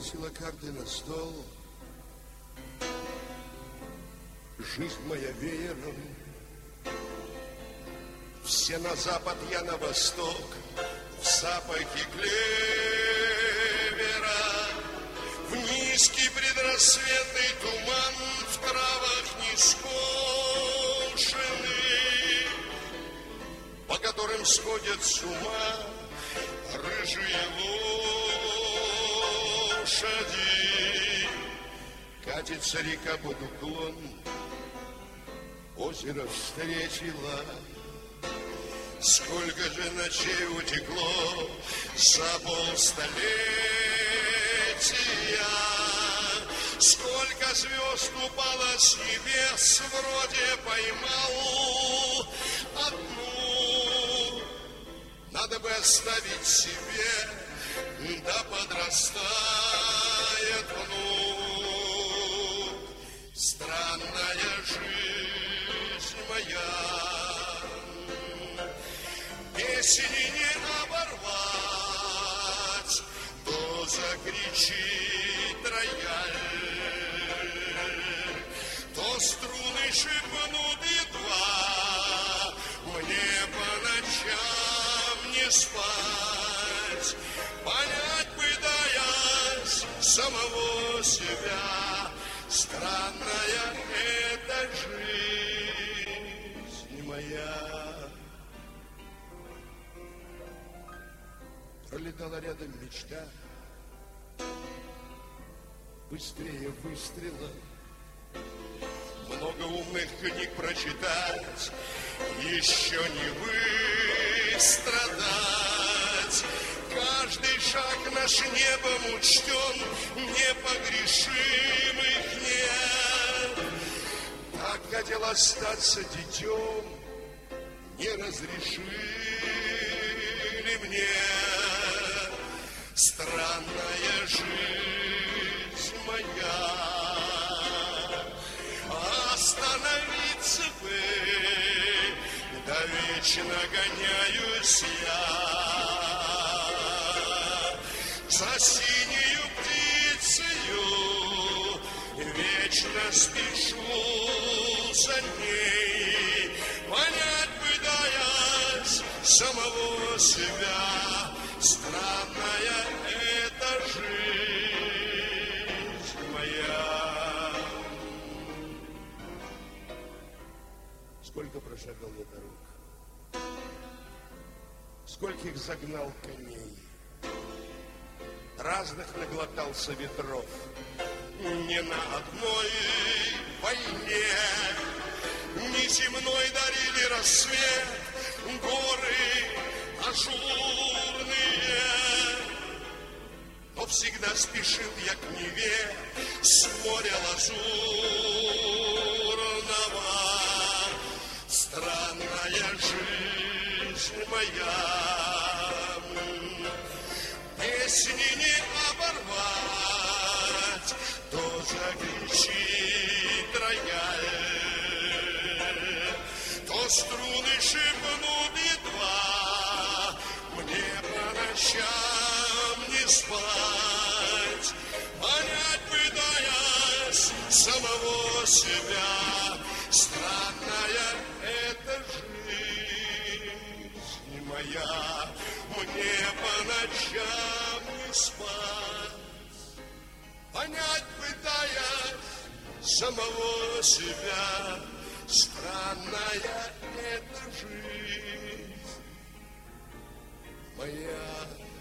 бросила карты на стол. Жизнь моя веером. Все на запад, я на восток. В запахе клевера, в низкий предрассветный туман, в травах нескошенный, по которым сходят с ума рыжие лошади. Катится река под уклон, озеро встретила. Сколько же ночей утекло за полстолетия, сколько звезд упало с небес, вроде поймал одну. Надо бы оставить себе, да подрастает внук. Странная жизнь моя, песни не оборвать, то закричит рояль, то струны шепнут едва, мне по ночам не спать. Понять пытаясь самого себя, странная эта жизнь моя. Пролетала рядом мечта, быстрее выстрела. Много умных книг прочитать, еще не выстрадать. Каждый шаг наш небом учтен, непогрешимых нет. Так хотел остаться детем, не разрешили мне. Странная жизнь моя, остановиться бы, да вечно гоняюсь я за синею птицею, вечно спешу за ней. Понять пытаясь самого себя, странная эта жизнь моя. Сколько прошагал я дорог, скольких загнал коней, разных наглотался ветров. Не на одной войне неземной дарили рассвет горы ажурные, но всегда спешил я к Неве с моря лазурного. Странная жизнь моя, песни не оборвать, то закричит рояль, то струны шепнут едва, мне по ночам не спать. Понять пытаясь самого себя, странная эта жизнь моя, мне по ночам не спать. Понять пытаясь самого себя, странная эта жизнь моя.